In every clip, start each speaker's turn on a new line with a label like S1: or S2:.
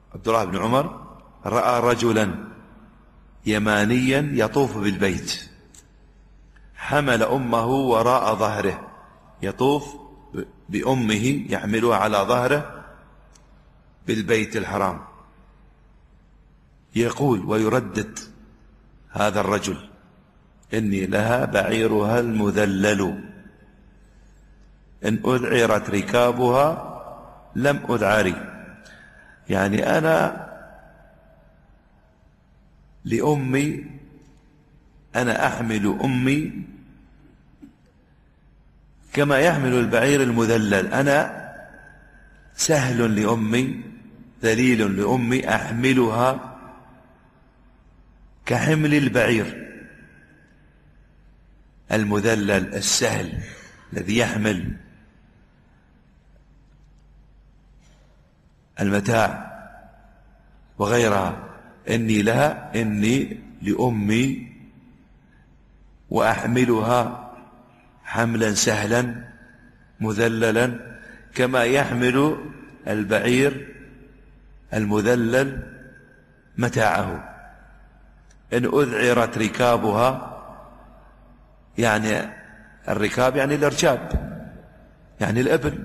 S1: عبد الله بن عمر رأى رجلا يمانيا يطوف بالبيت، حمل أمه وراء ظهره، يطوف بأمه يحملها على ظهره بالبيت الحرام، يقول ويردد هذا الرجل: إني لها بعيرها المذلل، إن أذعرت ركابها لم أذعري. يعني أنا لأمي، أنا أحمل أمي كما يحمل البعير المذلل، أنا سهل لأمي ذليل لأمي، أحملها كحمل البعير المذلل السهل الذي يحمل المتاع وغيرها. إني لها، إني لأمي وأحملها حملا سهلا مذللا كما يحمل البعير المذلل متاعه. إن أذعرت ركابها، يعني الركاب يعني الأرجاب، يعني الإبل،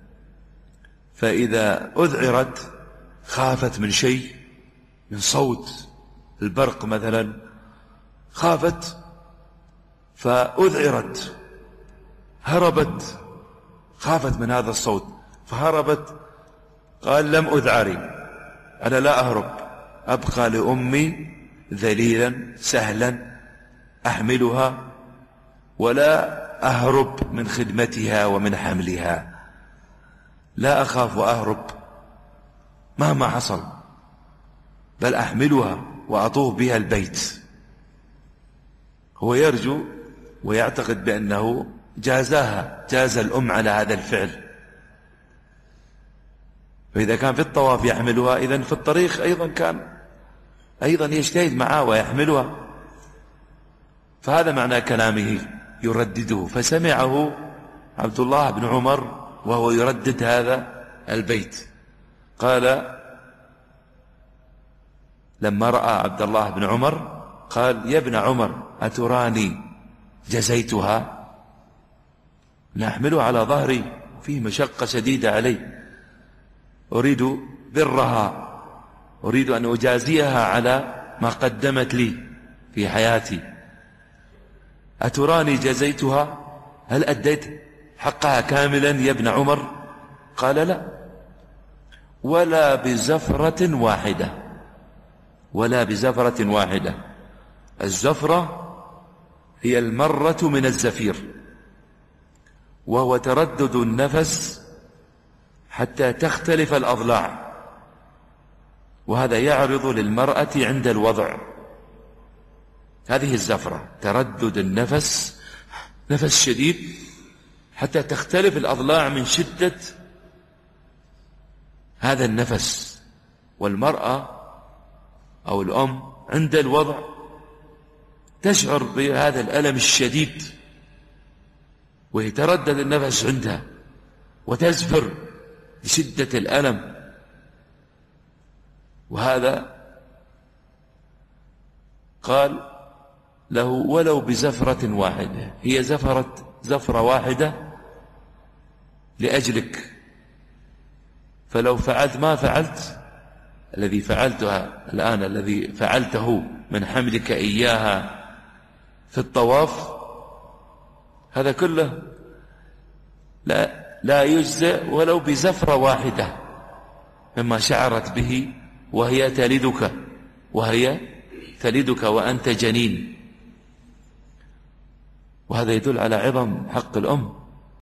S1: فإذا أذعرت خافت من شيء، من صوت البرق مثلا، خافت فأذعرت، هربت، خافت من هذا الصوت فهربت. قال: لم أذعري، أنا لا أهرب، أبقى لأمي ذليلا سهلا أحملها ولا أهرب من خدمتها ومن حملها، لا أخاف وأهرب مهما حصل، بل أحملها وأطوف بها البيت. هو يرجو ويعتقد بأنه جازاها، جاز الأم على هذا الفعل. فإذا كان في الطواف يحملها، إذن في الطريق أيضا كان يجتهد معها ويحملها. فهذا معنى كلامه يردده. فسمعه عبد الله بن عمر وهو يردد هذا البيت، قال لما رأى عبد الله بن عمر قال: يا ابن عمر أتراني جزيتها؟ نحملها على ظهري، فيه مشقة شديدة علي، أريد برها، أريد أن أجازيها على ما قدمت لي في حياتي. أتراني جزيتها؟ هل أديت حقها كاملا يا ابن عمر؟ قال: لا، ولا بزفرة واحدة، ولا بزفرة واحدة. الزفرة هي المرة من الزفير، وهو تردد النفس حتى تختلف الأضلاع، وهذا يعرض للمرأة عند الوضع. هذه الزفرة، تردد النفس، نفس شديد حتى تختلف الأضلاع من شدة هذا النفس. والمرأة أو الأم عند الوضع تشعر بهذا الألم الشديد، ويتردد النفس عندها وتزفر بشدة الألم. وهذا قال له: ولو بزفرة واحدة، هي زفرة واحدة لأجلك، فلو فعلت ما فعلت الذي فعلتها الآن، الذي فعلته من حملك إياها في الطواف، هذا كله لا يجزئ ولو بزفرة واحدة مما شعرت به وهي تلدك وأنت جنين. وهذا يدل على عظم حق الأم.